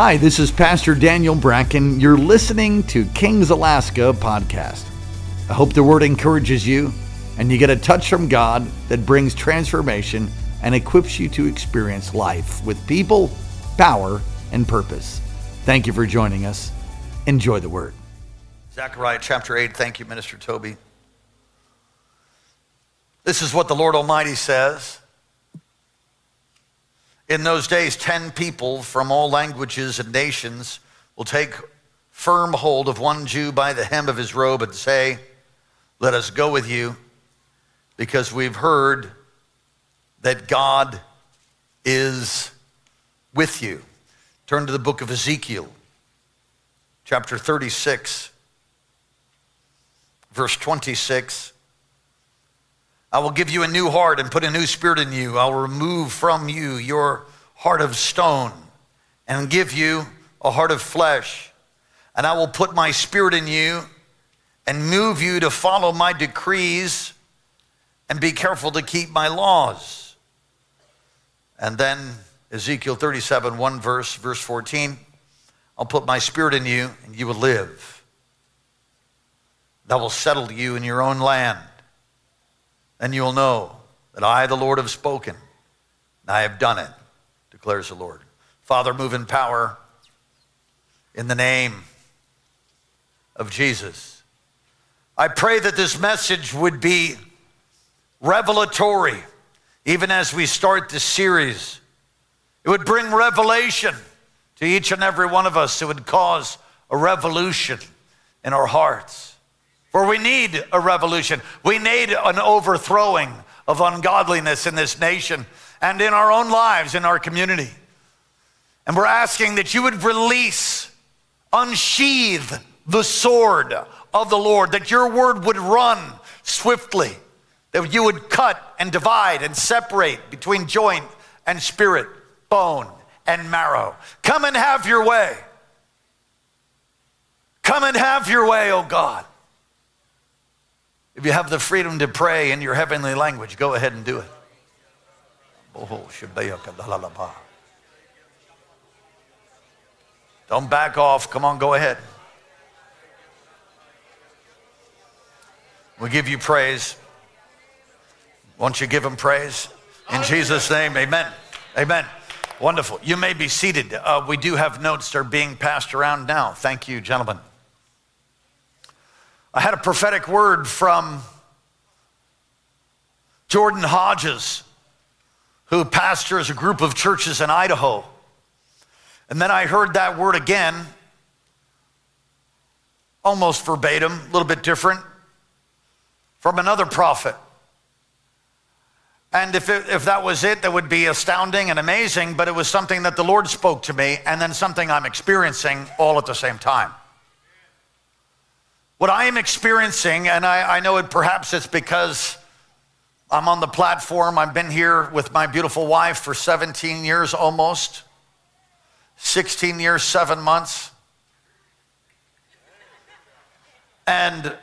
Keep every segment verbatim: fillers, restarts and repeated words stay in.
Hi, this is Pastor Daniel Bracken. You're listening to Kings Alaska podcast. I hope the word encourages you and you get a touch from God that brings transformation and equips you to experience life with people, power, and purpose. Thank you for joining us. Enjoy the word. Zechariah chapter eight. Thank you, Minister Toby. This is what the Lord Almighty says. In those days, ten people from all languages and nations will take firm hold of one Jew by the hem of his robe and say, "Let us go with you, because we've heard that God is with you." Turn to the book of Ezekiel, chapter thirty-six, verse twenty-six. "I will give you a new heart and put a new spirit in you. I'll remove from you your heart of stone and give you a heart of flesh. And I will put my spirit in you and move you to follow my decrees and be careful to keep my laws." And then Ezekiel thirty-seven, one verse, verse fourteen, "I'll put my spirit in you and you will live. I will settle you in your own land. And you will know that I, the Lord, have spoken, and I have done it, declares the Lord." Father, move in power in the name of Jesus. I pray that this message would be revelatory, even as we start this series. It would bring revelation to each and every one of us. It would cause a revolution in our hearts. For we need a revolution. We need an overthrowing of ungodliness in this nation and in our own lives, in our community. And we're asking that you would release, unsheathe the sword of the Lord, that your word would run swiftly, that you would cut and divide and separate between joint and spirit, bone and marrow. Come and have your way. Come and have your way, oh God. If you have the freedom to pray in your heavenly language, go ahead and do it. Don't back off. Come on, go ahead. We give you praise. Won't you give him praise? In Jesus' name, amen. Amen. Wonderful. You may be seated. Uh, we do have notes that are being passed around now. Thank you, gentlemen. I had a prophetic word from Jordan Hodges, who pastors a group of churches in Idaho. And then I heard that word again, almost verbatim, a little bit different, from another prophet. And if, it, if that was it, that would be astounding and amazing, but it was something that the Lord spoke to me, and then something I'm experiencing all at the same time. What I am experiencing, and I, I know it perhaps it's because I'm on the platform. I've been here with my beautiful wife for seventeen years almost. sixteen years, seven months. And,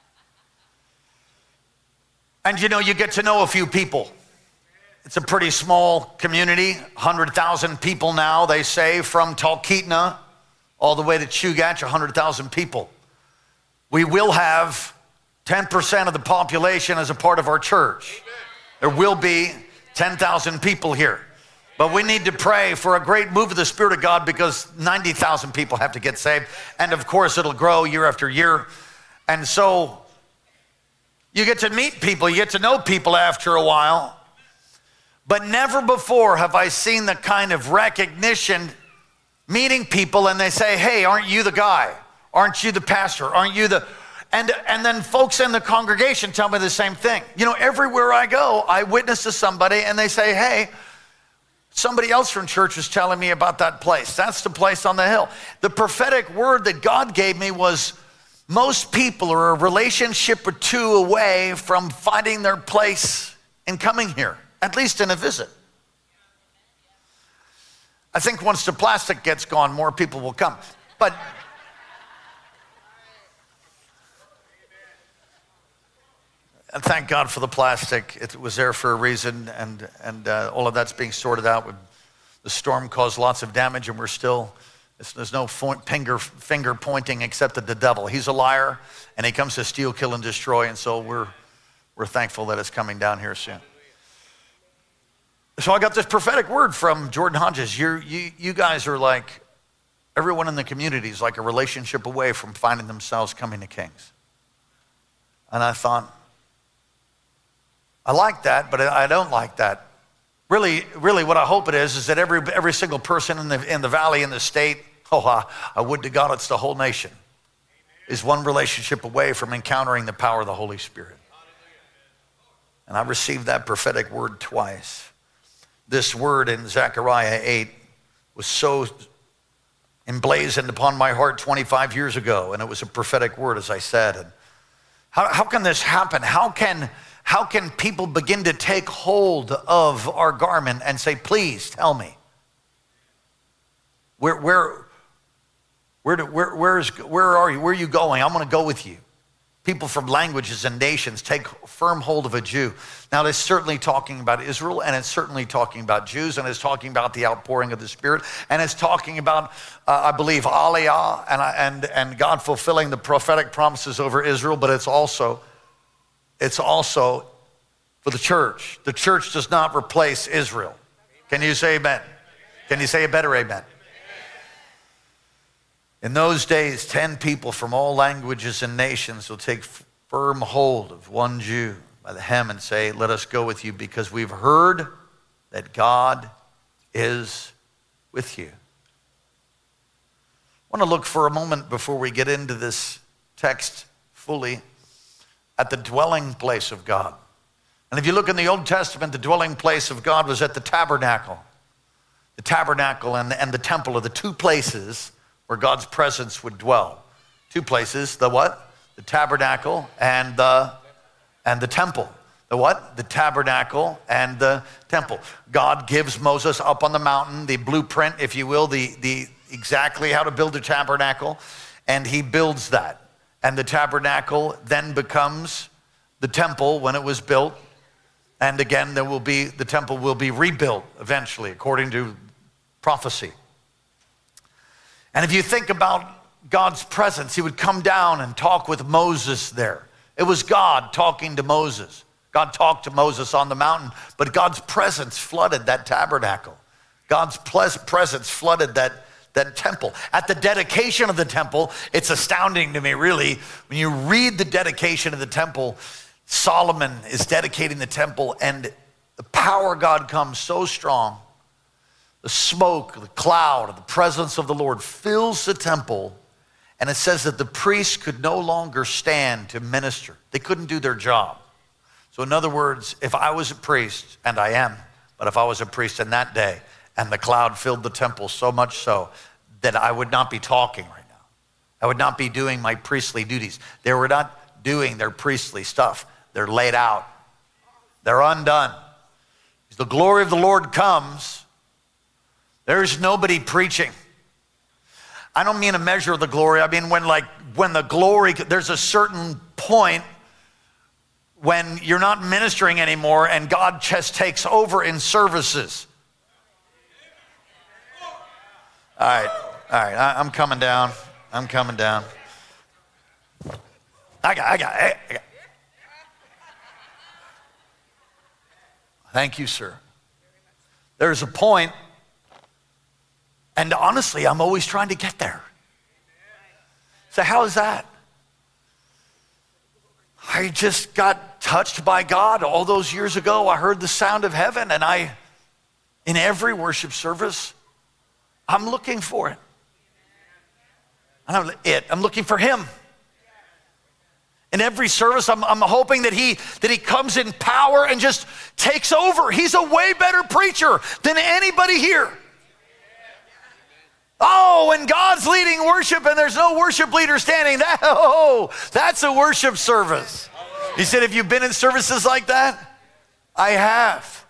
and you know, you get to know a few people. It's a pretty small community, one hundred thousand people now, they say, from Talkeetna all the way to Chugach, one hundred thousand people. We will have ten percent of the population as a part of our church. There will be ten thousand people here. But we need to pray for a great move of the Spirit of God, because ninety thousand people have to get saved. And of course, it'll grow year after year. And so you get to meet people, you get to know people after a while. But never before have I seen the kind of recognition, meeting people and they say, "Hey, aren't you the guy? Aren't you the pastor? Aren't you the..." And, and then folks in the congregation tell me the same thing. You know, everywhere I go, I witness to somebody and they say, "Hey, somebody else from church was telling me about that place. That's the place on the hill." The prophetic word that God gave me was, most people are a relationship or two away from finding their place in coming here, at least in a visit. I think once the plastic gets gone, more people will come. But And thank God for the plastic. It was there for a reason, and, and uh, all of that's being sorted out. The storm caused lots of damage, and we're still There's no finger, finger pointing except at the devil. He's a liar, and he comes to steal, kill, and destroy, and so we're, we're thankful that it's coming down here soon. So I got this prophetic word from Jordan Hodges. You're, you, you guys are like, everyone in the community is like a relationship away from finding themselves coming to Kings. And I thought, I like that, but I don't like that. Really, really what I hope it is, is that every, every single person in the, in the valley, in the state, oh, I, I would to God it's the whole nation, is one relationship away from encountering the power of the Holy Spirit. And I received that prophetic word twice. This word in Zechariah eight was so emblazoned upon my heart twenty-five years ago, and it was a prophetic word, as I said. And how, how can this happen? How can, how can people begin to take hold of our garment and say, please tell me, where, where, where, do, where, where's, where are you? Where are you going? I'm going to go with you. People from languages and nations take firm hold of a Jew. Now, it's certainly talking about Israel, and it's certainly talking about Jews, and it's talking about the outpouring of the Spirit, and it's talking about, uh, I believe, Aliyah and, and, and God fulfilling the prophetic promises over Israel, but it's also, it's also for the church. The church does not replace Israel. Can you say amen? Can you say a better amen? In those days, ten people from all languages and nations will take firm hold of one Jew by the hem and say, let us go with you because we've heard that God is with you. I want to look for a moment before we get into this text fully at the dwelling place of God. And if you look in the Old Testament, the dwelling place of God was at the tabernacle. The tabernacle and, and the temple are the two places where God's presence would dwell. Two places, the what? The tabernacle and the, and the temple. The what? The tabernacle and the temple. God gives Moses up on the mountain the blueprint, if you will, the, the exactly how to build a tabernacle, and he builds that. And the tabernacle then becomes the temple when it was built. And again, there will be, the temple will be rebuilt eventually, according to prophecy. And if you think about God's presence, he would come down and talk with Moses there. It was God talking to Moses. God talked to Moses on the mountain, but God's presence flooded that tabernacle. God's presence flooded that, that temple. At the dedication of the temple, it's astounding to me, really. When you read the dedication of the temple, Solomon is dedicating the temple, and the power of God comes so strong. The smoke, the cloud, the presence of the Lord fills the temple, and it says that the priests could no longer stand to minister. They couldn't do their job. So in other words, if I was a priest, and I am, but if I was a priest in that day, and the cloud filled the temple so much so that I would not be talking right now. I would not be doing my priestly duties. They were not doing their priestly stuff. They're laid out. They're undone. As the glory of the Lord comes, there's nobody preaching. I don't mean a measure of the glory. I mean when like when the glory, there's a certain point when you're not ministering anymore and God just takes over in services. All right, all right, I, I'm coming down. I'm coming down. I got, I got, I got. Thank you, sir. There's a point. And honestly, I'm always trying to get there. So how is that? I just got touched by God all those years ago. I heard the sound of heaven, and I, in every worship service, I'm looking for it. And I'm it. I'm looking for him. In every service, I'm, I'm hoping that he that he comes in power and just takes over. He's a way better preacher than anybody here. Oh, when God's leading worship and there's no worship leader standing, that, oh, that's a worship service. He said, have you been in services like that? I have.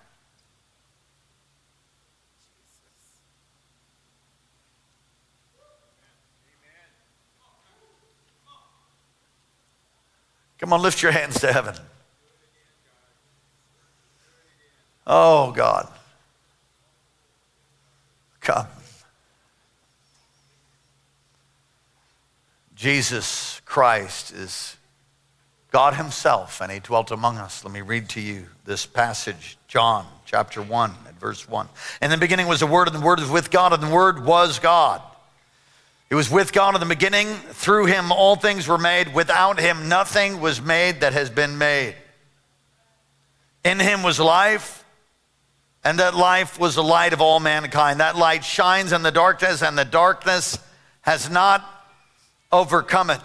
Come on, lift your hands to heaven. Oh, God. Come. Jesus Christ is God himself, and he dwelt among us. Let me read to you this passage, John chapter one, at verse one. In the beginning was the Word, and the Word was with God, and the Word was God. He was with God in the beginning. Through him all things were made. Without him nothing was made that has been made. In him was life, and that life was the light of all mankind. That light shines in the darkness, and the darkness has not overcome it.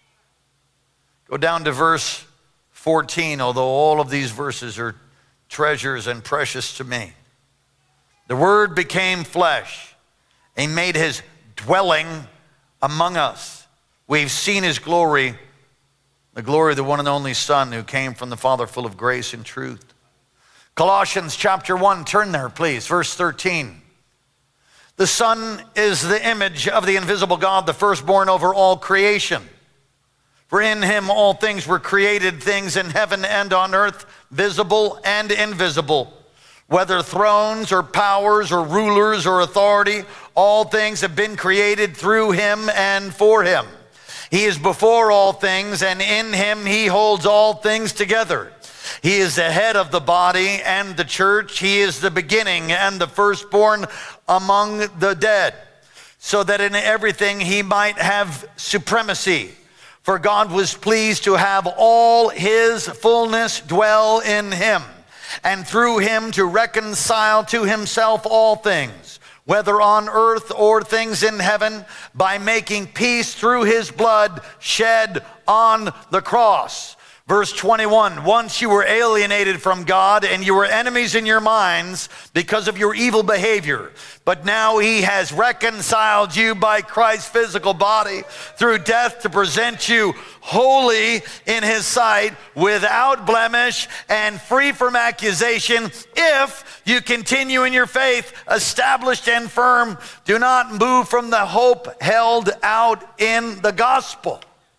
Go down to verse fourteen, although all of these verses are treasures and precious to me. The Word became flesh and made his dwelling among us. We've seen his glory, the glory of the one and only Son who came from the Father, full of grace and truth. Colossians chapter one, turn there please, verse thirteen. The Son is the image of the invisible God, the firstborn over all creation. For in him all things were created, things in heaven and on earth, visible and invisible. Whether thrones or powers or rulers or authority, all things have been created through him and for him. He is before all things, and in him he holds all things together. He is the head of the body and the church. He is the beginning and the firstborn among the dead, so that in everything he might have supremacy. For God was pleased to have all his fullness dwell in him, and through him to reconcile to himself all things, whether on earth or things in heaven, by making peace through his blood shed on the cross. Verse twenty-one, once you were alienated from God and you were enemies in your minds because of your evil behavior. But now he has reconciled you by Christ's physical body through death to present you holy in his sight, without blemish and free from accusation, if you continue in your faith, established and firm. Do not move from the hope held out in the gospel.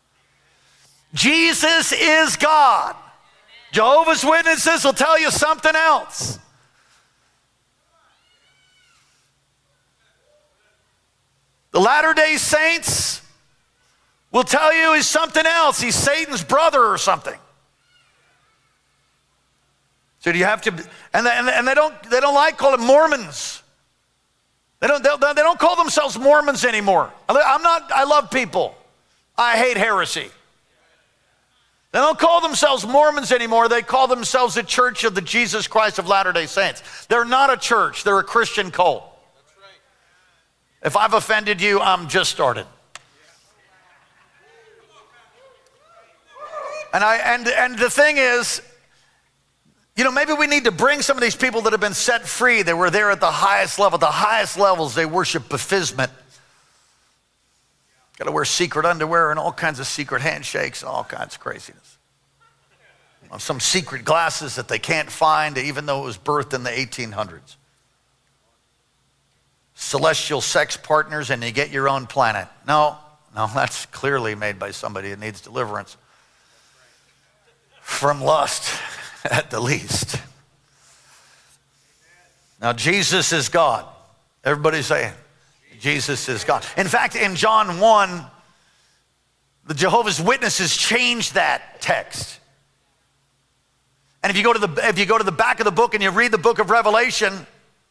Jesus is God. Jehovah's Witnesses will tell you something else. The Latter-day Saints will tell you he's something else. He's Satan's brother or something. So do you have to, and they, and they don't they don't like calling Mormons. They don't they, they don't call themselves Mormons anymore. I'm not. I love people. I hate heresy. They don't call themselves Mormons anymore. They call themselves the Church of the Jesus Christ of Latter-day Saints. They're not a church. They're a Christian cult. That's right. If I've offended you, I'm just started. And I and and the thing is, you know, maybe we need to bring some of these people that have been set free. They were there at the highest level. The highest levels, they worship Baphismet. Got to wear secret underwear and all kinds of secret handshakes and all kinds of craziness. Some secret glasses that they can't find, even though it was birthed in the eighteen hundreds. Celestial sex partners, and you get your own planet. No, no, that's clearly made by somebody that needs deliverance from lust, at the least. Now, Jesus is God. Everybody saying, Jesus is God. In fact, in John one, the Jehovah's Witnesses changed that text. And if you go to the if you go to the back of the book and you read the book of Revelation,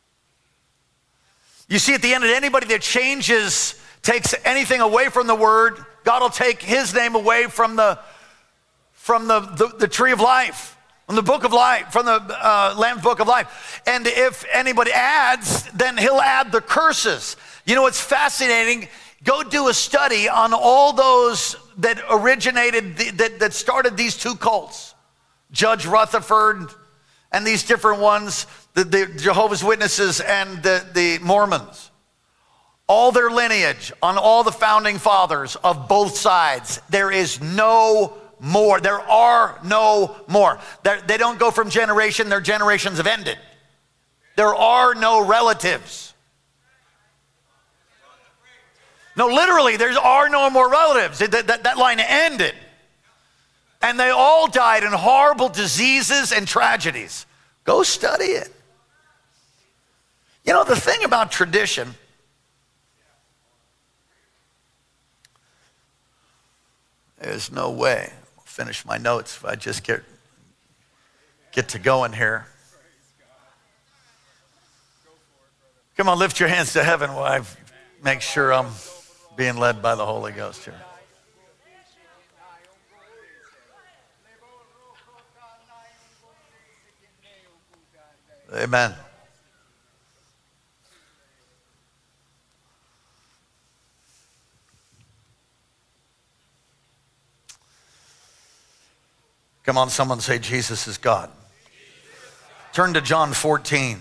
you see at the end that anybody that changes, takes anything away from the word, God will take his name away from the from the, the, the tree of life, from the book of life, from the uh, Lamb's book of life. And if anybody adds, then he'll add the curses. You know what's fascinating? Go do a study on all those that originated, the, that, that started these two cults. Judge Rutherford and these different ones, the, the Jehovah's Witnesses and the, the Mormons. All their lineage on all the founding fathers of both sides. There is no more. There are no more. They're, they don't go from generation. Their generations have ended. There are no relatives. No, literally, there are no more relatives. That, that, that line ended. And they all died in horrible diseases and tragedies. Go study it. You know, the thing about tradition, There's no way. I'll finish my notes if I just get, get to going here. Come on, lift your hands to heaven while I make sure I'm being led by the Holy Ghost here. Amen. Come on, someone say Jesus is God. Turn to John fourteen.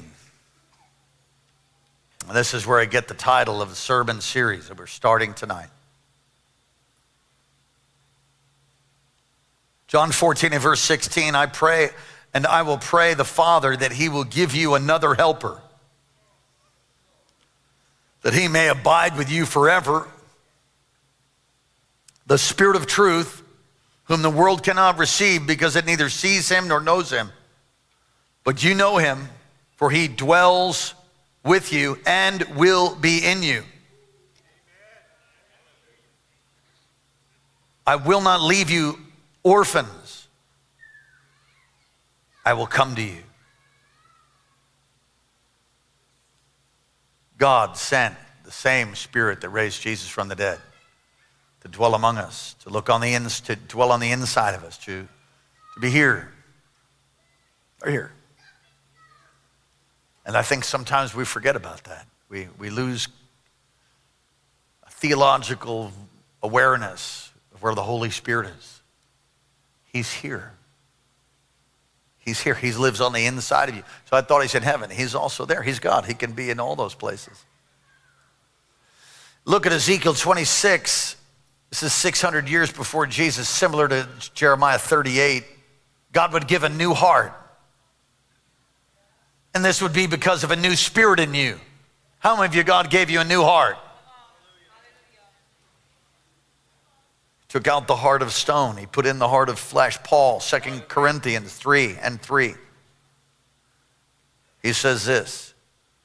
This is where I get the title of the sermon series that we're starting tonight. John fourteen and verse sixteen, I pray and I will pray the Father that he will give you another helper, that he may abide with you forever. The Spirit of truth, whom the world cannot receive because it neither sees him nor knows him. But you know him, for he dwells with you and will be in you. I will not leave you orphans. I will come to you. God sent the same Spirit that raised Jesus from the dead to dwell among us, to look on the ins, to dwell on the inside of us, to, to be here. Or here. And I think sometimes we forget about that. We, we lose a theological awareness of where the Holy Spirit is. He's here. He's here. He lives on the inside of you. So I thought he's in heaven. He's also there. He's God. He can be in all those places. Look at Ezekiel twenty-six. This is six hundred years before Jesus, similar to Jeremiah thirty-eight. God would give a new heart. And this would be because of a new spirit in you. How many of you, God gave you a new heart? Took out the heart of stone. He put in the heart of flesh. Paul, Second Corinthians three and three. He says this.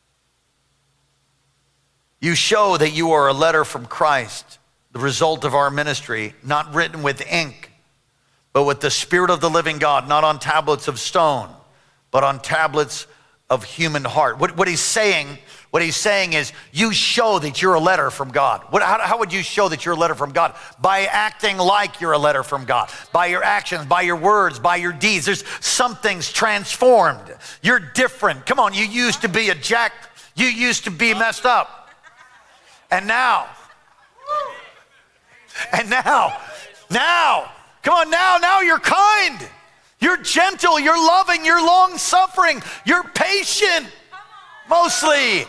You show that you are a letter from Christ, the result of our ministry, not written with ink, but with the Spirit of the living God, not on tablets of stone, but on tablets of human heart. What, what he's saying, what he's saying is, you show that you're a letter from God. What, how, how would you show that you're a letter from God? By acting like you're a letter from God. By your actions, by your words, by your deeds. There's something's transformed. You're different. Come on, you used to be a jack. You used to be messed up. And now, and now, now, come on, now, now you're kind. You're gentle, you're loving, you're long-suffering, you're patient, mostly.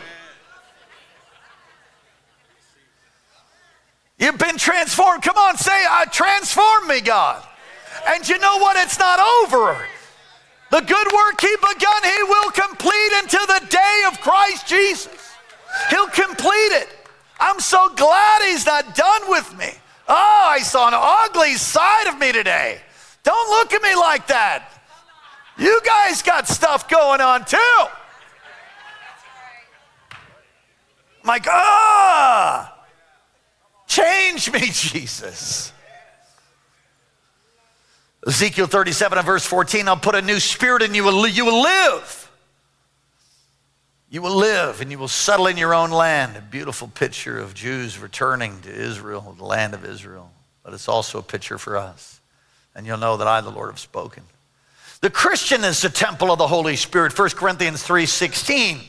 You've been transformed. Come on, say, I transform me, God. And you know what? It's not over. The good work he begun, he will complete until the day of Christ Jesus. He'll complete it. I'm so glad he's not done with me. Oh, I saw an ugly side of me today. Don't look at me like that. You guys got stuff going on too. I'm like, ah, change me, Jesus. Ezekiel thirty-seven and verse fourteen, I'll put a new spirit in you, you will live. You will live and you will settle in your own land. A beautiful picture of Jews returning to Israel, the land of Israel. But it's also a picture for us. And you'll know that I, the Lord, have spoken. The Christian is the temple of the Holy Spirit. First Corinthians three sixteen.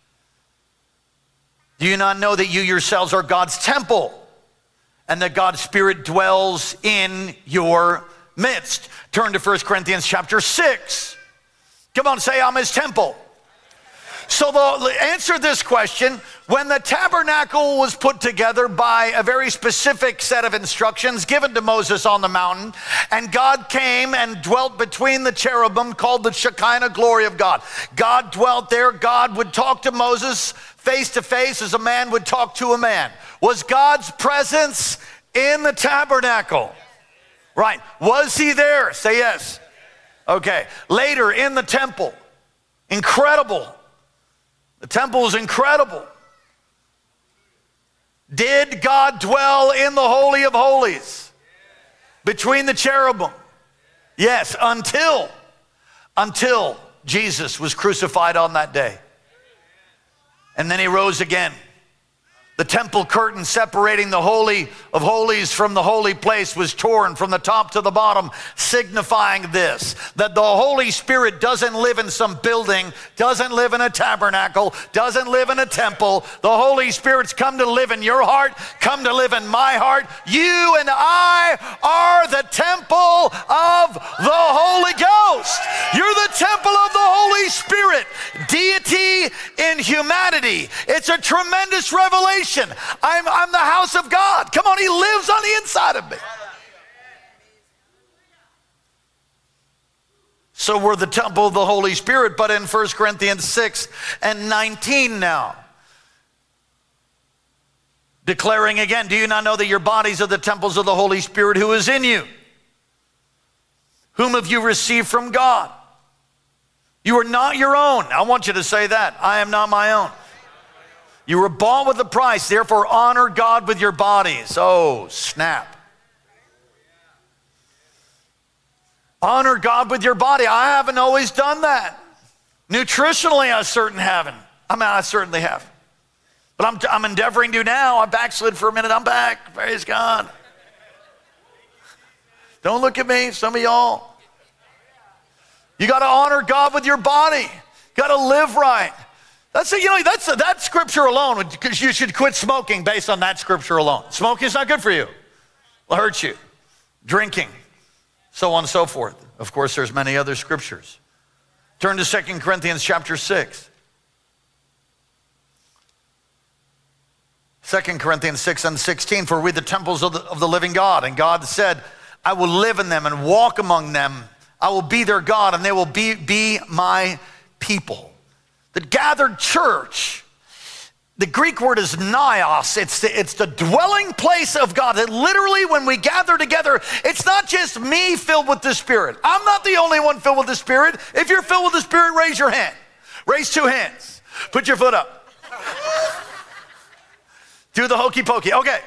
Do you not know that you yourselves are God's temple and that God's Spirit dwells in your midst? Turn to First Corinthians chapter six. Come on, say, I'm his temple. So the answer this question, when the tabernacle was put together by a very specific set of instructions given to Moses on the mountain, and God came and dwelt between the cherubim called the Shekinah glory of God. God dwelt there. God would talk to Moses face to face as a man would talk to a man. Was God's presence in the tabernacle? Right. Was he there? Say yes. Okay. Later in the temple. Incredible. The temple is incredible. Did God dwell in the Holy of Holies? between the cherubim. Yes, until, until Jesus was crucified on that day. And then he rose again. The temple curtain separating the Holy of Holies from the holy place was torn from the top to the bottom, signifying this, that the Holy Spirit doesn't live in some building, doesn't live in a tabernacle, doesn't live in a temple. The Holy Spirit's come to live in your heart, come to live in my heart. You and I are the temple of the Holy Ghost. You're the temple of the Holy Spirit. Deity in humanity. It's a tremendous revelation. I'm, I'm the house of God. Come on, he lives on the inside of me. So we're the temple of the Holy Spirit, but in First Corinthians six and nineteen now, declaring again, do you not know that your bodies are the temples of the Holy Spirit who is in you, whom have you received from God? You are not your own. I want you to say that. I am not my own. You were bought with a price, therefore honor God with your bodies. Oh, snap. Honor God with your body. I haven't always done that. Nutritionally, I certainly haven't. I mean, I certainly have. But I'm, I'm endeavoring to now. I backslid for a minute. I'm back. Praise God. Don't look at me, some of y'all. You got to honor God with your body. You got to live right. That's a, you know, that's a, that scripture alone, because you should quit smoking based on that scripture alone. Smoking is not good for you. It'll hurt you. Drinking, so on and so forth. Of course, there's many other scriptures. Turn to Second Corinthians chapter six. Second Corinthians six and sixteen, for we the temples of the, of the living God. And God said, I will live in them and walk among them. I will be their God and they will be, be my people. The gathered church, the Greek word is naos. It's the, it's the dwelling place of God. That literally when we gather together, it's not just me filled with the Spirit. I'm not the only one filled with the Spirit. If you're filled with the Spirit, raise your hand. Raise two hands. Put your foot up. Do the hokey pokey. Okay.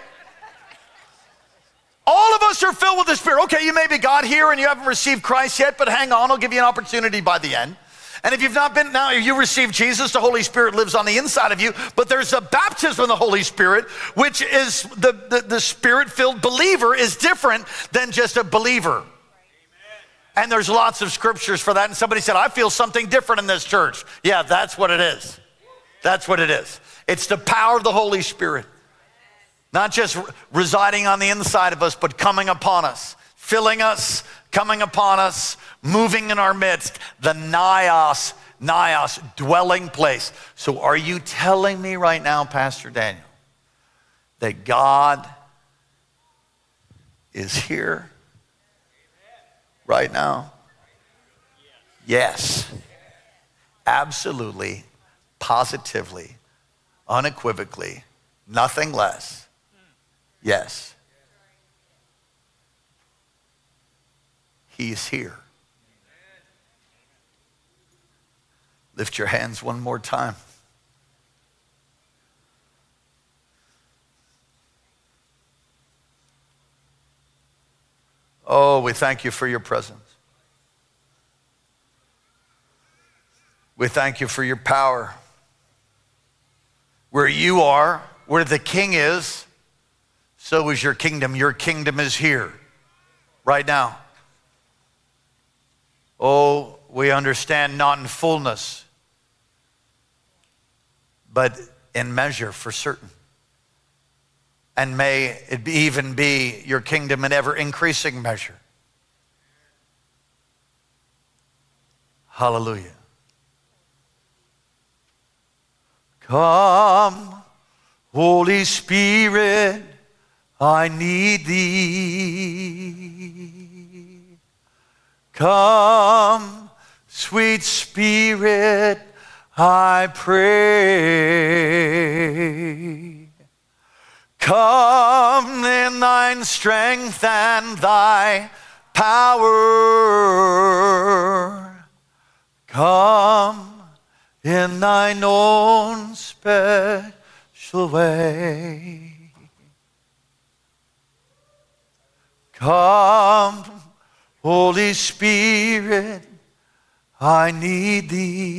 All of us are filled with the Spirit. Okay, you may be God here and you haven't received Christ yet, but hang on, I'll give you an opportunity by the end. And if you've not been, now you received Jesus, the Holy Spirit lives on the inside of you, but there's a baptism of the Holy Spirit, which is the, the, the Spirit-filled believer is different than just a believer. Amen. And there's lots of scriptures for that. And somebody said, I feel something different in this church. Yeah, that's what it is. That's what it is. It's the power of the Holy Spirit. Not just residing on the inside of us, but coming upon us, filling us, coming upon us, moving in our midst, the naos, naos, dwelling place. So are you telling me right now, Pastor Daniel, that God is here right now? Yes. Absolutely, positively, unequivocally, nothing less. Yes. He's here. Lift your hands one more time. Oh, we thank you for your presence. We thank you for your power. Where you are, where the King is, so is your kingdom. Your kingdom is here right now. Oh, we understand not in fullness, but in measure for certain. And may it be, even be your kingdom in ever increasing measure. Hallelujah. Come, Holy Spirit, I need thee. Come, sweet Spirit, I pray. Come in thine strength and thy power. Come in thine own special way. Come, Holy Spirit, I need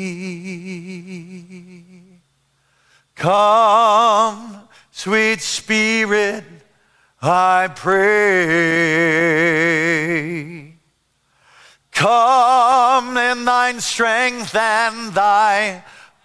thee. Come, sweet Spirit, I pray. Come in thine strength and thy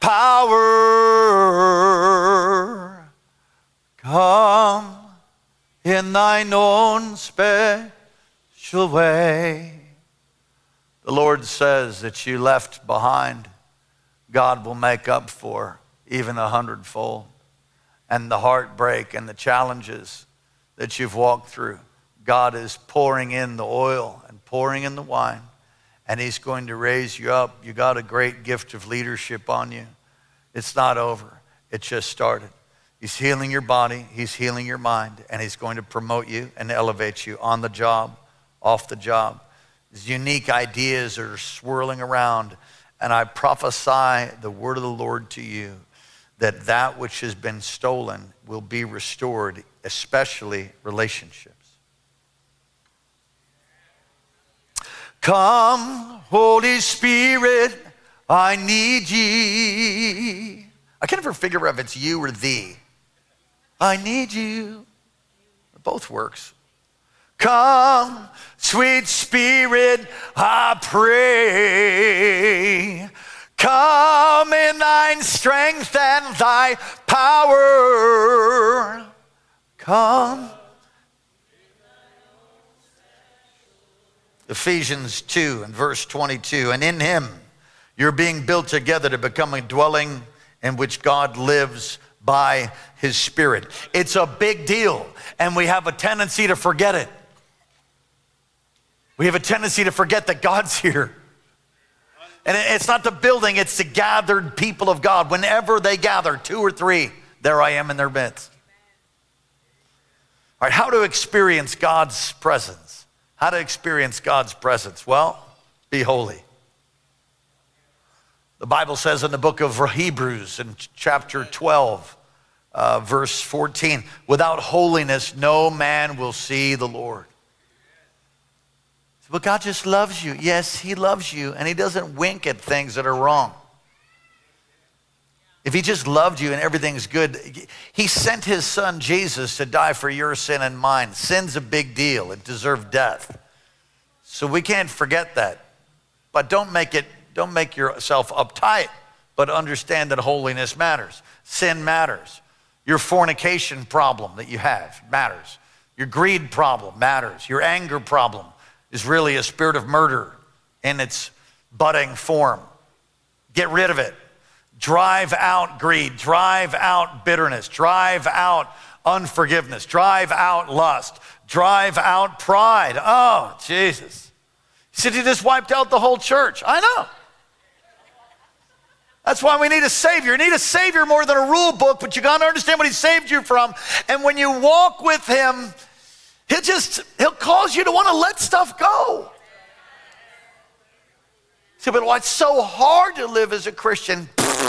power. Come in thine own special way. The Lord says that you left behind, God will make up for even a hundredfold. And the heartbreak and the challenges that you've walked through, God is pouring in the oil and pouring in the wine, and he's going to raise you up. You got a great gift of leadership on you. It's not over. It just started. He's healing your body, he's healing your mind, and he's going to promote you and elevate you on the job, off the job. These unique ideas are swirling around, and I prophesy the word of the Lord to you, that that which has been stolen will be restored, especially relationships. Come, Holy Spirit, I need ye. I can never figure out if it's you or thee. I need you. Both works. Come, sweet Spirit, I pray. Come in thine strength and thy power. Come. Ephesians two and verse twenty-two, and in him you're being built together to become a dwelling in which God lives by his Spirit. It's a big deal, and we have a tendency to forget it. We have a tendency to forget that God's here. And it's not the building, it's the gathered people of God. Whenever they gather, two or three, there I am in their midst. All right, how to experience God's presence? How to experience God's presence? Well, be holy. The Bible says in the book of Hebrews in chapter twelve, uh, verse fourteen, without holiness, no man will see the Lord. But God just loves you. Yes, he loves you, and he doesn't wink at things that are wrong. If he just loved you and everything's good, he sent his son Jesus to die for your sin and mine. Sin's a big deal. It deserved death. So we can't forget that. But don't make it, don't make yourself uptight, but understand that holiness matters. Sin matters. Your fornication problem that you have matters. Your greed problem matters. Your anger problem is really a spirit of murder in its budding form. Get rid of it. Drive out greed. Drive out bitterness. Drive out unforgiveness. Drive out lust. Drive out pride. Oh, Jesus. He said he just wiped out the whole church. I know. That's why we need a Savior. You need a Savior more than a rule book, but you got to understand what he saved you from. And when you walk with him, He'll just, he'll cause you to want to let stuff go. See, but well, it's so hard to live as a Christian.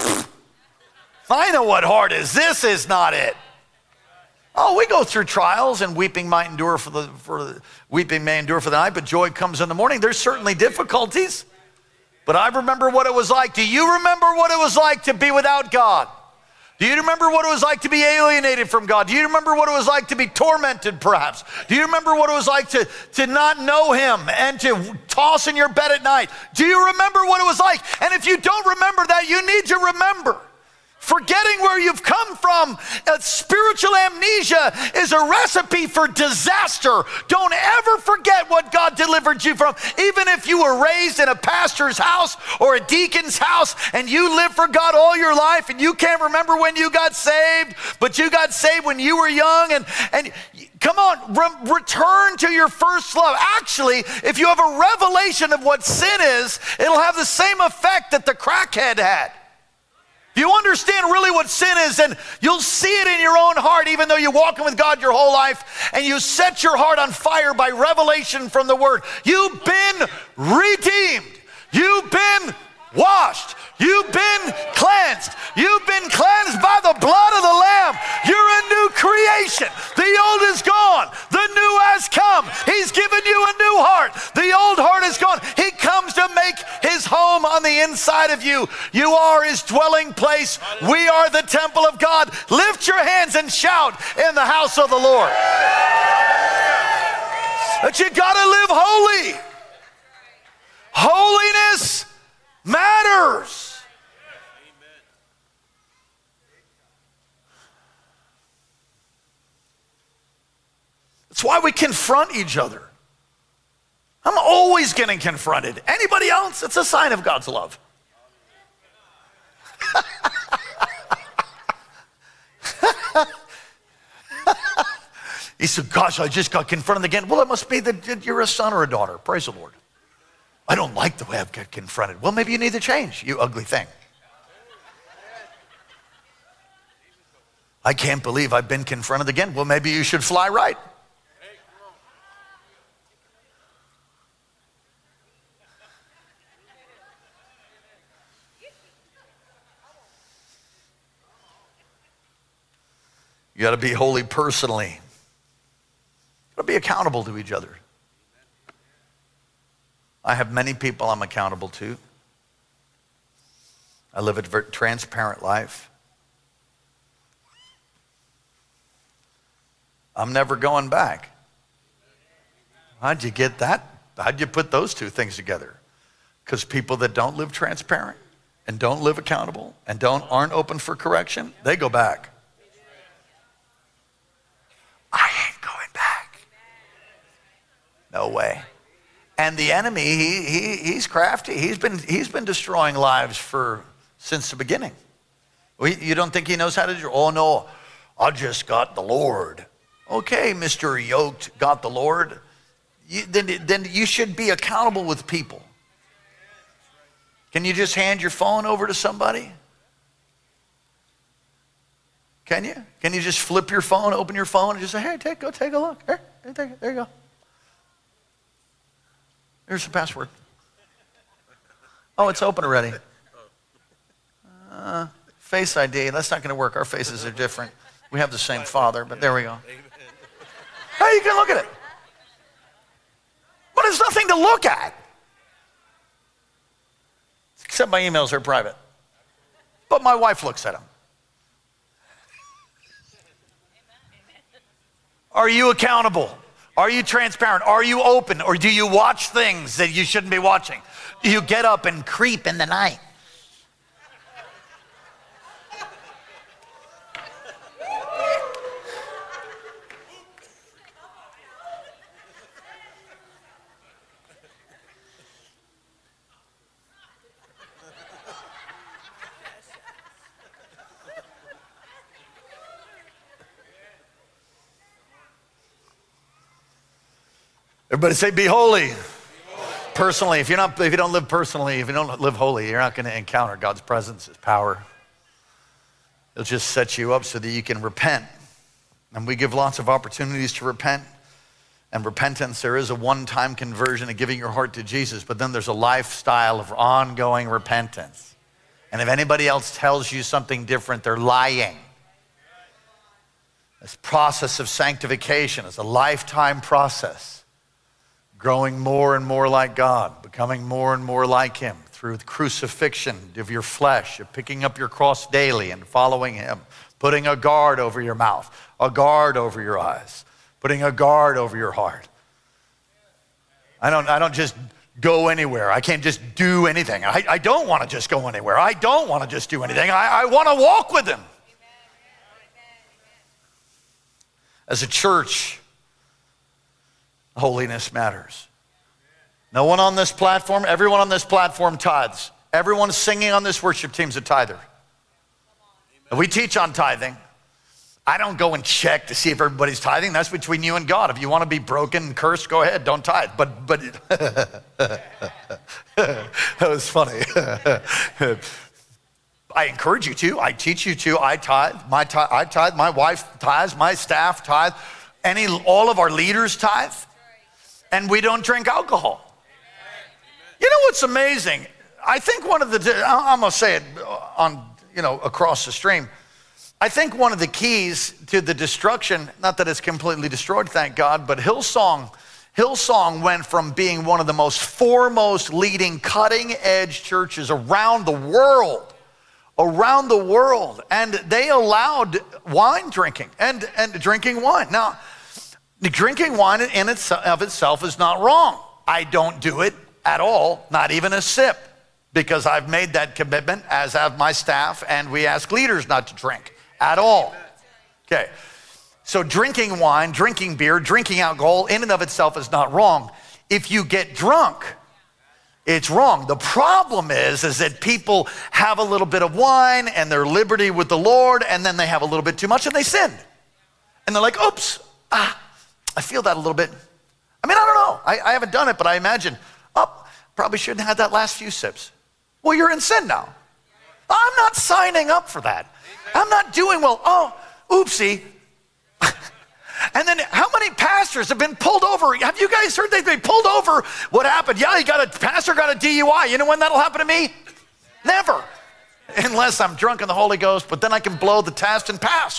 I know what hard is. This is not it. Oh, we go through trials, and weeping might endure for the, for the weeping may endure for the night, but joy comes in the morning. There's certainly difficulties, but I remember what it was like. Do you remember what it was like to be without God? Do you remember what it was like to be alienated from God? Do you remember what it was like to be tormented, perhaps? Do you remember what it was like to, to not know him and to toss in your bed at night? Do you remember what it was like? And if you don't remember that, you need to remember. Forgetting where you've come from, uh, spiritual amnesia is a recipe for disaster. Don't ever forget what God delivered you from. Even if you were raised in a pastor's house or a deacon's house and you lived for God all your life and you can't remember when you got saved, but you got saved when you were young, and, and come on, re- return to your first love. Actually, if you have a revelation of what sin is, it'll have the same effect that the crackhead had. If you understand really what sin is, then you'll see it in your own heart, even though you're walking with God your whole life, and you set your heart on fire by revelation from the Word. You've been redeemed. You've been washed. You've been cleansed. You've been cleansed by the blood of the Lamb. You're a new creation. The old is gone. The new has come. come. He's given you a new heart. The old heart is gone. He comes to make his home on the inside of you. You are his dwelling place. We are the temple of God. Lift your hands and shout in the house of the Lord. But you got to live holy. Holiness matters. That's why we confront each other. I'm always getting confronted. Anybody else? It's a sign of God's love. He said, gosh, I just got confronted again. Well, it must be that you're a son or a daughter. Praise the Lord. I don't like the way I've got confronted. Well, maybe you need to change, you ugly thing. I can't believe I've been confronted again. Well, maybe you should fly right. You got to be holy personally. You got to be accountable to each other. I have many people I'm accountable to. I live a very transparent life. I'm never going back. How'd you get that? How'd you put those two things together? Because people that don't live transparent and don't live accountable and don't aren't open for correction, they go back. I ain't going back. No way. And the enemy, he, he, he's crafty. He's been, he's been destroying lives for since the beginning. We, you don't think he knows how to do? Oh no, I just got the Lord. Okay, Mister Yoked got the Lord. You, then, then you should be accountable with people. Can you just hand your phone over to somebody? Can you? Can you just flip your phone, open your phone, and just say, hey, take, go take a look. Here, here, take it. There you go. Here's the password. Oh, it's open already. Uh, face I D. That's not going to work. Our faces are different. We have the same Father, but there we go. Hey, you can look at it. But there's nothing to look at. Except my emails are private. But my wife looks at them. Are you accountable? Are you transparent? Are you open? Or do you watch things that you shouldn't be watching? Do you get up and creep in the night? Everybody say, be holy. Be holy. Personally, if you're not, if you don't live personally, if you don't live holy, you're not going to encounter God's presence, His power. It'll just set you up so that you can repent. And we give lots of opportunities to repent. And repentance, there is a one-time conversion of giving your heart to Jesus, but then there's a lifestyle of ongoing repentance. And if anybody else tells you something different, they're lying. This process of sanctification is a lifetime process. Growing more and more like God, becoming more and more like Him through the crucifixion of your flesh, of picking up your cross daily and following Him, putting a guard over your mouth, a guard over your eyes, putting a guard over your heart. I don't, I don't just go anywhere. I can't just do anything. I, I don't want to just go anywhere. I don't want to just do anything. I, I want to walk with Him. As a church, holiness matters. No one on this platform, everyone on this platform tithes. Everyone singing on this worship team is a tither. And we teach on tithing. I don't go and check to see if everybody's tithing. That's between you and God. If you want to be broken and cursed, go ahead, don't tithe. But, but that was funny. I encourage you to. I teach you to. I tithe. My tithe. I tithe. My wife tithes. My staff tithe. Any, all of our leaders tithe. And we don't drink alcohol. You know what's amazing? I think one of the, I'm going to say it on, you know, across the stream. I think one of the keys to the destruction, not that it's completely destroyed, thank God, but Hillsong Hillsong went from being one of the most foremost leading cutting edge churches around the world, around the world. And they allowed wine drinking and, and drinking wine. Now, drinking wine in its, of itself is not wrong. I don't do it at all, not even a sip, because I've made that commitment, as have my staff, and we ask leaders not to drink at all. Okay. So drinking wine, drinking beer, drinking alcohol in and of itself is not wrong. If you get drunk, it's wrong. The problem is, is that people have a little bit of wine and their liberty with the Lord, and then they have a little bit too much and they sin. And they're like, oops, ah, I feel that a little bit. I mean, I don't know. I, I haven't done it, but I imagine, oh, probably shouldn't have had that last few sips. Well, you're in sin now. I'm not signing up for that. I'm not doing well. Oh, oopsie. And then how many pastors have been pulled over? Have you guys heard they've been pulled over? What happened? Yeah, he got a pastor got a D U I. You know when that'll happen to me? Never. Unless I'm drunk in the Holy Ghost, but then I can blow the test and pass.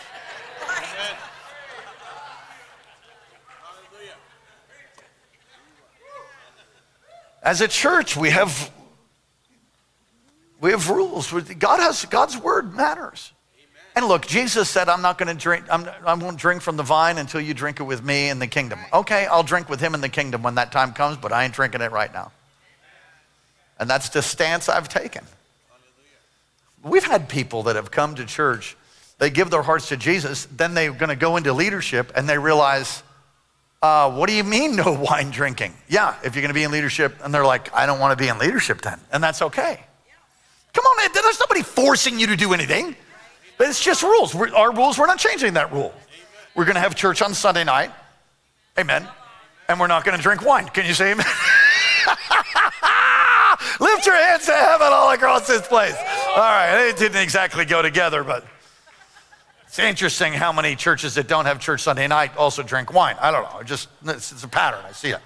As a church, we have we have rules. God has God's word matters. And look, Jesus said, I'm not going to drink, I'm, I won't drink from the vine until you drink it with me in the kingdom. Okay, I'll drink with him in the kingdom when that time comes, but I ain't drinking it right now. And that's the stance I've taken. We've had people that have come to church, they give their hearts to Jesus, then they're going to go into leadership and they realize, uh, what do you mean no wine drinking? Yeah, if you're going to be in leadership, and they're like, I don't want to be in leadership then, and that's okay. Come on, there's nobody forcing you to do anything. But it's just rules. We're, our rules, we're not changing that rule. We're going to have church on Sunday night. Amen. And we're not going to drink wine. Can you say amen? Lift your hands to heaven all across this place. All right, it didn't exactly go together, but it's interesting how many churches that don't have church Sunday night also drink wine. I don't know. It just, it's, it's a pattern. I see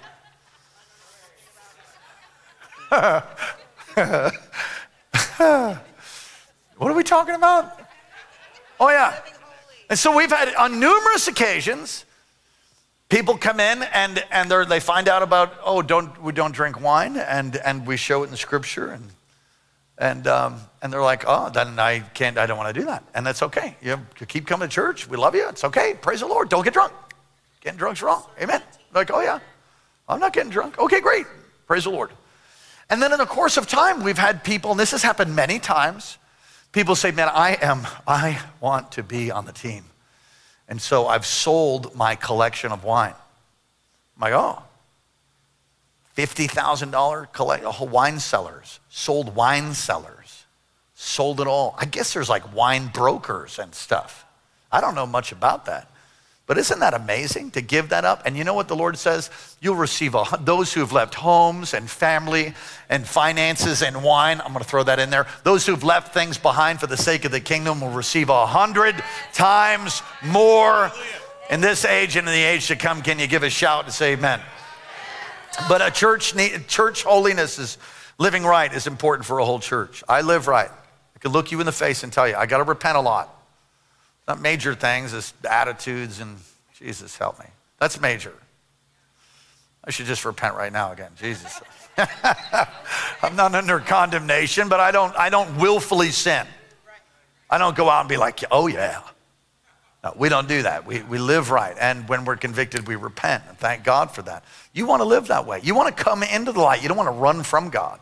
it. What are we talking about? Oh, yeah. And so we've had, on numerous occasions, people come in and, and they're, they find out about, oh, don't we don't drink wine, and, and we show it in the scripture, and and um, and they're like, oh, then I can't, I don't want to do that. And that's okay. You keep coming to church. We love you. It's okay. Praise the Lord. Don't get drunk. Getting drunk's wrong. Amen. Like, oh, yeah, I'm not getting drunk. Okay, great. Praise the Lord. And then in the course of time, we've had people, and this has happened many times, people say, man, I am, I want to be on the team. And so I've sold my collection of wine. I'm like, oh, fifty thousand dollars collect, wine cellars, sold wine cellars, sold it all. I guess there's like wine brokers and stuff. I don't know much about that. But isn't that amazing to give that up? And you know what the Lord says? You'll receive a, those who have left homes and family and finances and wine. I'm going to throw that in there. Those who've left things behind for the sake of the kingdom will receive a hundred times more in this age and in the age to come. Can you give a shout and say amen? But a church, church holiness is living right is important for a whole church. I live right. I could look you in the face and tell you, I got to repent a lot. Not major things, it's attitudes and Jesus help me. That's major. I should just repent right now again, Jesus. I'm not under condemnation, but I don't, I don't willfully sin. I don't go out and be like, oh yeah. No, we don't do that. We, we live right. And when we're convicted, we repent. And thank God for that. You want to live that way. You want to come into the light. You don't want to run from God.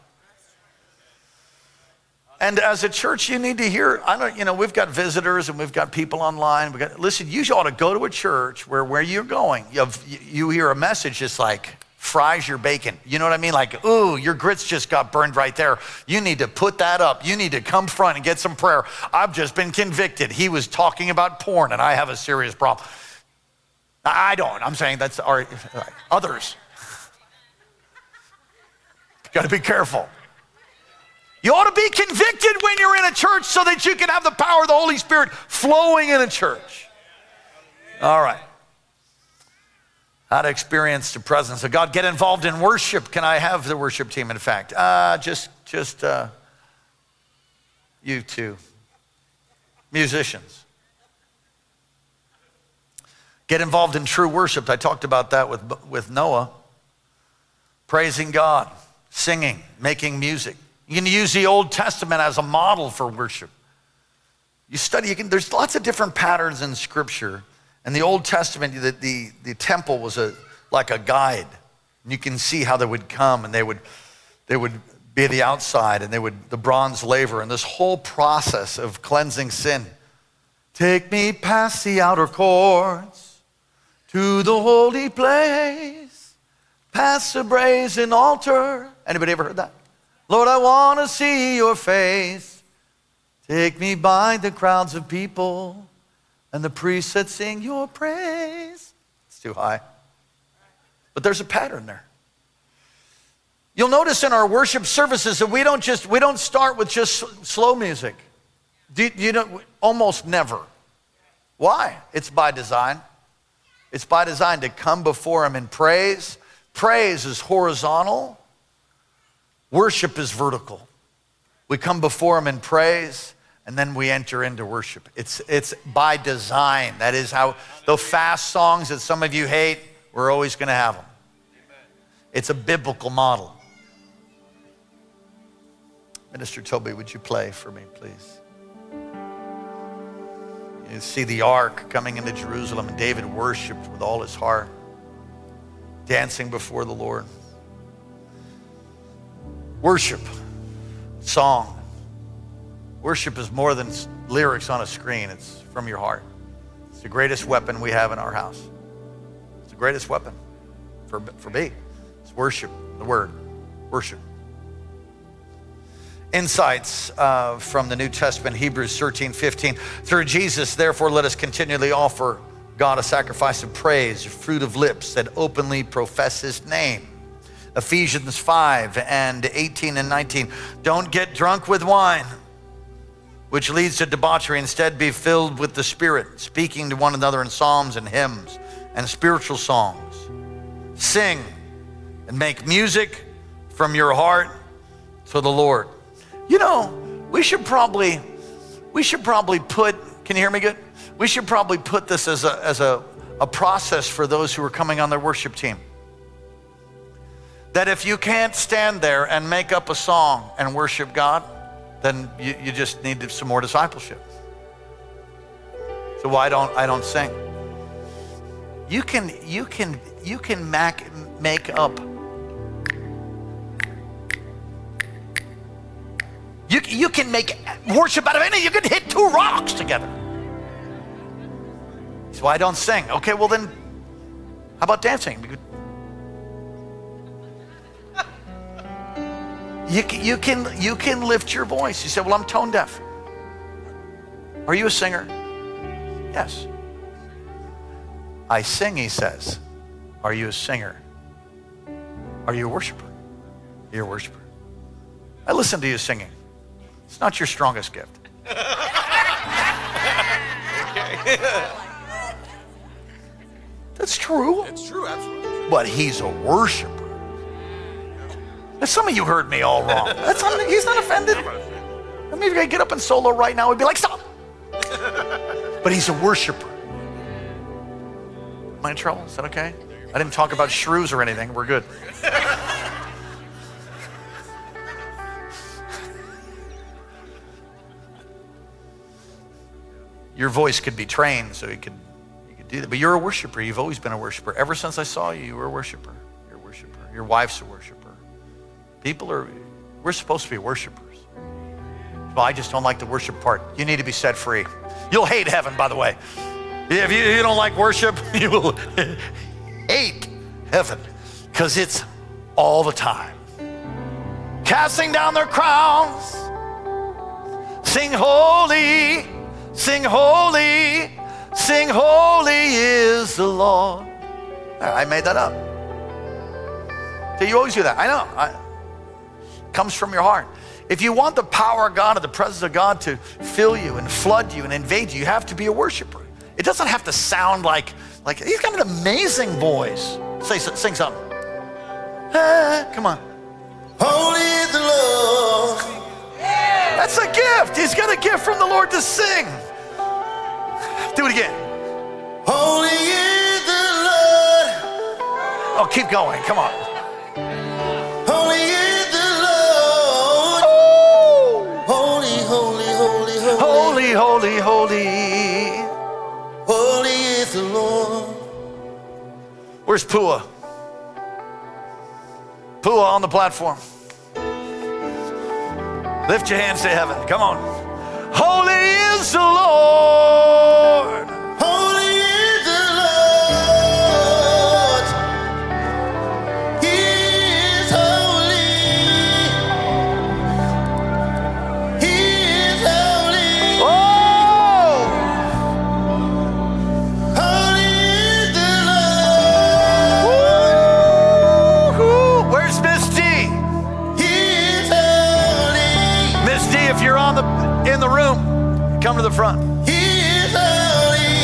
And as a church, you need to hear, I don't, you know, we've got visitors and we've got people online. We got, listen, you ought to go to a church where where you're going, you, have, you hear a message just like, fries your bacon. You know what I mean? Like, ooh, your grits just got burned right there. You need to put that up. You need to come front and get some prayer. I've just been convicted. He was talking about porn and I have a serious problem. I don't. I'm saying that's our, others. Got to be careful. You ought to be convicted when you're in a church so that you can have the power of the Holy Spirit flowing in a church. All right. How to experience the presence of God. Get involved in worship. Can I have the worship team, in fact? Uh, just, just uh, you two. Musicians. Get involved in true worship. I talked about that with, with Noah. Praising God, singing, making music. You can use the Old Testament as a model for worship. You study, you can, there's lots of different patterns in Scripture. In the Old Testament, the, the, the temple was a, like a guide. And you can see how they would come and they would, they would be the outside and they would, the bronze laver and this whole process of cleansing sin. Take me past the outer courts to the holy place, past the brazen altar. Anybody ever heard that? Lord, I want to see your face. Take me by the crowds of people and the priests that sing your praise. It's too high. But there's a pattern there. You'll notice in our worship services that we don't just, we don't start with just slow music. Do you, you know, almost never. Why? It's by design. It's by design to come before him in praise. Praise is horizontal. Worship is vertical. We come before him in praise, and then we enter into worship. It's, it's by design. That is how, those fast songs that some of you hate, we're always going to have them. It's a biblical model. Minister Toby, would you play for me, please? You see the ark coming into Jerusalem, and David worshiped with all his heart, dancing before the Lord. Worship, song. Worship is more than lyrics on a screen. It's from your heart. It's the greatest weapon we have in our house. It's the greatest weapon for, for me. It's worship, the word, worship. Insights uh, from the New Testament, Hebrews thirteen fifteen. Through Jesus, therefore, let us continually offer God a sacrifice of praise, a fruit of lips that openly profess his name. Ephesians five and eighteen and nineteen. Don't get drunk with wine, which leads to debauchery. Instead, be filled with the Spirit, speaking to one another in psalms and hymns and spiritual songs. Sing and make music from your heart to the Lord. You know, we should probably, we should probably put, can you hear me good? We should probably put this as a, as a, a process for those who are coming on their worship team. That if you can't stand there and make up a song and worship God, then you, you just need some more discipleship. So why don't I don't sing? You can you can you can make make up. You you can make worship out of anything. You can hit two rocks together. So I don't sing. Okay, well then, how about dancing? You can, you can you can lift your voice. You say, well, I'm tone deaf. Are you a singer? Yes. I sing, he says. Are you a singer? Are you a worshiper? You're a worshiper. I listen to you singing. It's not your strongest gift. That's true. It's true, absolutely. But he's a worshiper. Some of you heard me all wrong. That's not, he's not offended. I mean, if I get up and solo right now, he'd be like, stop. But he's a worshiper. Am I in trouble? Is that okay? I didn't talk about shrews or anything. We're good. Your voice could be trained so you could, you could do that. But you're a worshiper. You've always been a worshiper. Ever since I saw you, you were a worshiper. You're a worshiper. Your wife's a worshiper. People are, we're supposed to be worshipers. Well, I just don't like the worship part. You need to be set free. You'll hate heaven, by the way. If you, you don't like worship, you will hate heaven because it's all the time. Casting down their crowns, sing holy, sing holy, sing holy is the Lord. I made that up. So you always do that. I know. I, comes from your heart. If you want the power of God and the presence of God to fill you and flood you and invade you, you have to be a worshiper. It doesn't have to sound like, like he's got an amazing voice. Say, sing something. Ah, come on. Holy is the Lord. That's a gift. He's got a gift from the Lord to sing. Do it again. Holy is No, keep going. Come on. Holy is the Lord. Holy, holy, holy, holy. Holy, holy, holy. Holy is the Lord. Where's Pua? Pua on the platform. Lift your hands to heaven. Come on. Holy is the Lord. Holy is the Lord. He is holy. He is holy. Oh! Holy is the Lord. Woo-hoo. Where's Miss D? He is holy. Miss D, if you're on the in the room, come to the front. He is holy.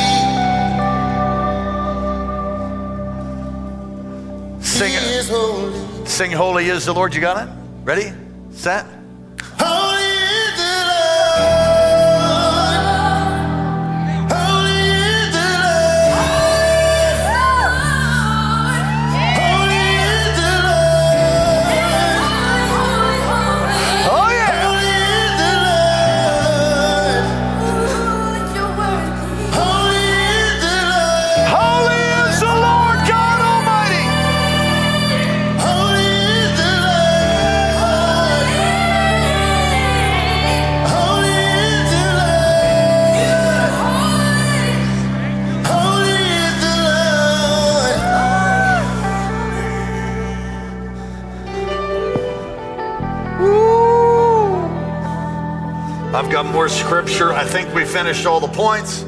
Sing He it. is holy. Sing Holy is the Lord. You got it? Ready? Set? Holy is the Lord. Holy is the Lord. Holy is the Lord. Oh yeah! Holy is the Lord. Holy is the Lord. Holy is the Lord God Almighty. Holy is the Lord. Holy is the Lord. Holy is the Lord. I've got more scripture. I think we finished all the points.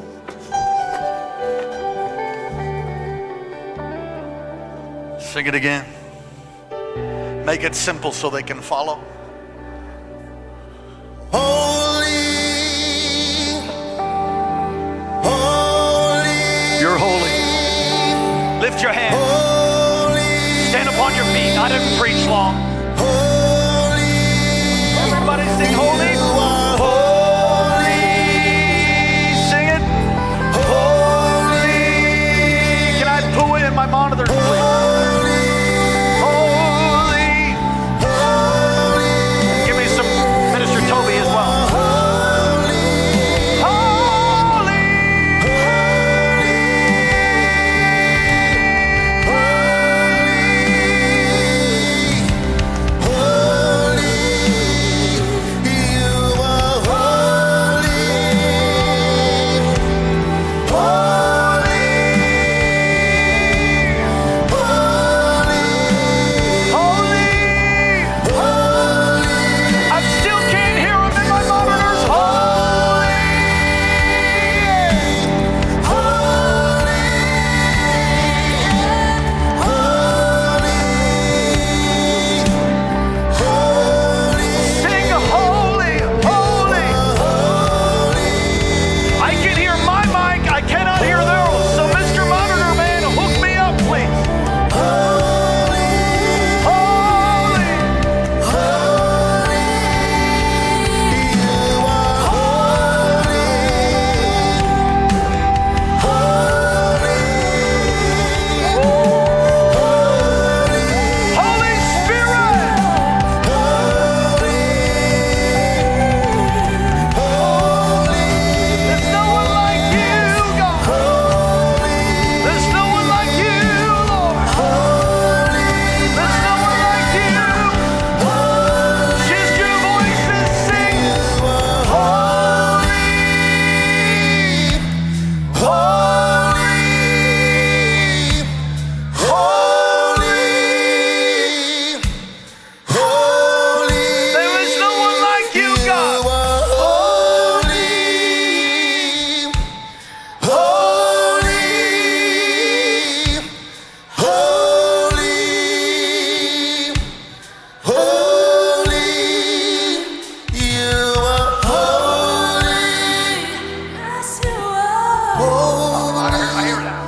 Sing it again. Make it simple so they can follow. Holy, holy, You're holy. Lift your hand. holy, Stand upon your feet. I didn't preach long. holy. Everybody sing holy. You are Holy. Sing it. Holy. Can I pull in my monitor, please? holy, Holy. holy, Give me some Minister Toby as well. holy, Holy. holy, you are holy, holy, holy, Holy. I still can't hear him in my monitors. Holy. Sing holy, holy. I can hear my mic. I cannot hear theirs. So Mister Monitor Man, hook me up, please. Holy. Holy Spirit. There's no one like you, God. There's no one like you, Lord. There's no one like you. Just your voice and sing. Holy. Holy. There is no one like you, God. I hear that.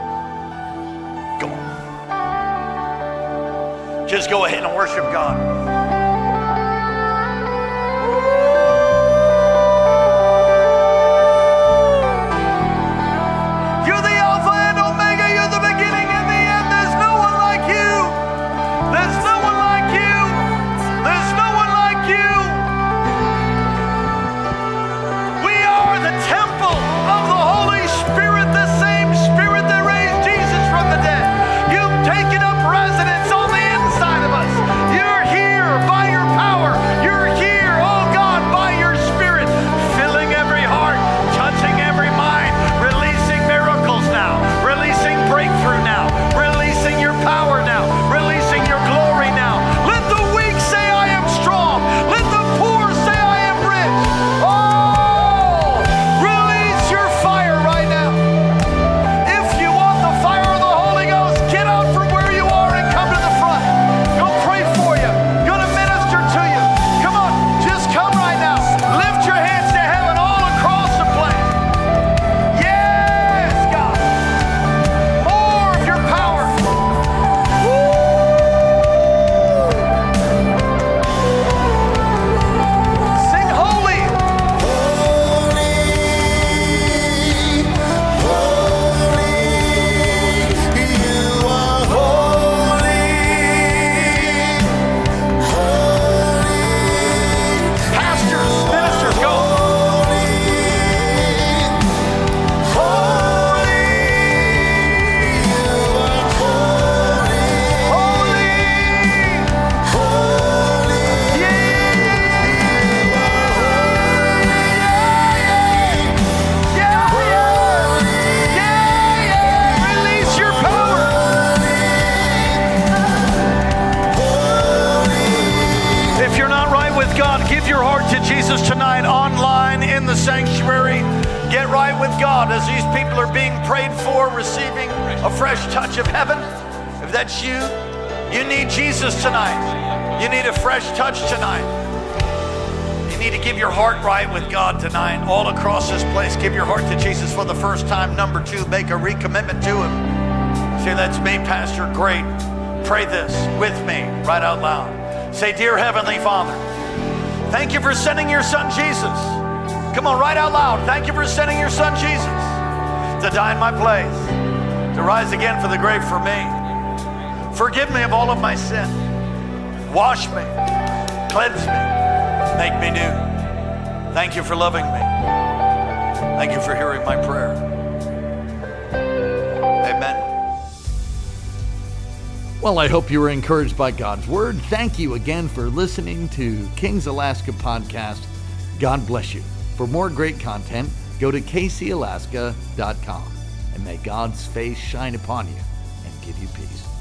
Go on. Just go ahead and worship God. Jesus tonight online in the sanctuary. Get right with God as these people are being prayed for, receiving a fresh touch of heaven. If that's you, you need Jesus tonight. You need a fresh touch tonight. You need to give your heart right with God tonight. All across this place, give your heart to Jesus for the first time. Number two, make a recommitment to him. Say, that's me, Pastor. Great. Pray this with me right out loud. Say, dear Heavenly Father, thank you for sending your son Jesus. Come on, right out loud. Thank you for sending your son Jesus to die in my place, to rise again for the grave for me. Forgive me of all of my sin. Wash me, cleanse me, make me new. Thank you for loving me. Thank you for hearing my prayer. Amen. Well, I hope you were encouraged by God's word. Thank you again for listening to Kings Alaska Podcast. God bless you. For more great content, go to k c alaska dot com, and may God's face shine upon you and give you peace.